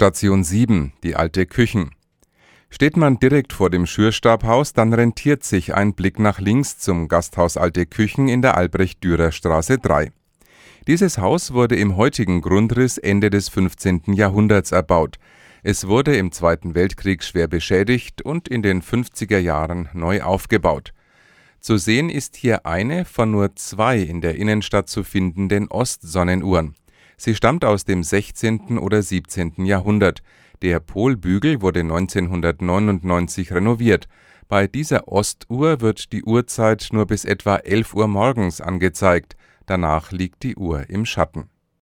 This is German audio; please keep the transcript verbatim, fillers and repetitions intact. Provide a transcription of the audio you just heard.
Station sieben, die Alte Küchen. Steht man direkt vor dem Schürstabhaus, dann rentiert sich ein Blick nach links zum Gasthaus Alte Küchen in der Albrecht-Dürer-Straße drei. Dieses Haus wurde im heutigen Grundriss Ende des fünfzehnten Jahrhunderts erbaut. Es wurde im Zweiten Weltkrieg schwer beschädigt und in den fünfziger Jahren neu aufgebaut. Zu sehen ist hier eine von nur zwei in der Innenstadt zu findenden Ostsonnenuhren. Sie stammt aus dem sechzehnten oder siebzehnten Jahrhundert. Der Polbügel wurde neunzehnhundertneunundneunzig renoviert. Bei dieser Ostuhr wird die Uhrzeit nur bis etwa elf Uhr morgens angezeigt. Danach liegt die Uhr im Schatten.